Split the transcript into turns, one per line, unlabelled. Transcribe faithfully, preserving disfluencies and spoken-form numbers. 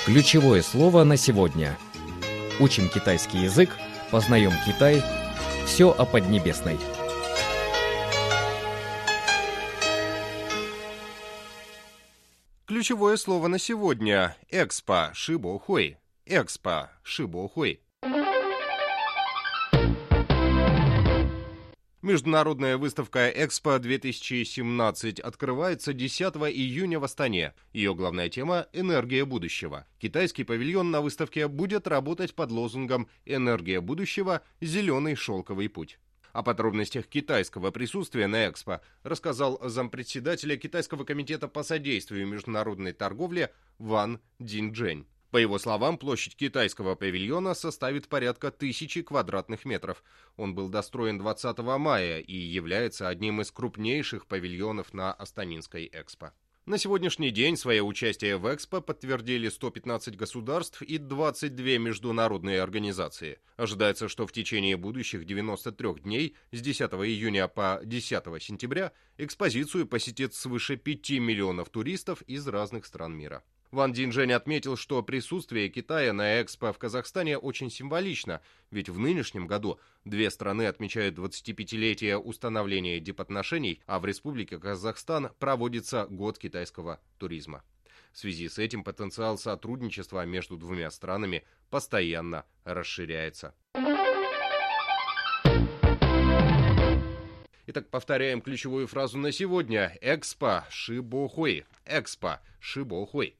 Ключевое слово на сегодня. Учим китайский язык, познаем Китай. Все о Поднебесной.
Ключевое слово на сегодня – Экспо Шибоухуй. Экспо Шибоухуй. Международная выставка Экспо-две тысячи семнадцать открывается десятого июня в Астане. Ее главная тема – «Энергия будущего». Китайский павильон на выставке будет работать под лозунгом «Энергия будущего. Зеленый шелковый путь». О подробностях китайского присутствия на Экспо рассказал зампредседателя Китайского комитета по содействию международной торговле Ван Диньчжэнь. По его словам, площадь китайского павильона составит порядка тысячи квадратных метров. Он был достроен двадцатого мая и является одним из крупнейших павильонов на Астанинской Экспо. На сегодняшний день свое участие в Экспо подтвердили сто пятнадцать государств и двадцать две международные организации. Ожидается, что в течение будущих девяноста трёх дней с десятого июня по десятого сентября экспозицию посетит свыше пяти миллионов туристов из разных стран мира. Ван Диньчжэнь отметил, что присутствие Китая на Экспо в Казахстане очень символично, ведь в нынешнем году две страны отмечают двадцатипятилетие установления дипотношений, а в Республике Казахстан проводится год китайского туризма. В связи с этим потенциал сотрудничества между двумя странами постоянно расширяется. Итак, повторяем ключевую фразу на сегодня. Экспо Шибоухуй. Экспо Шибоухуй.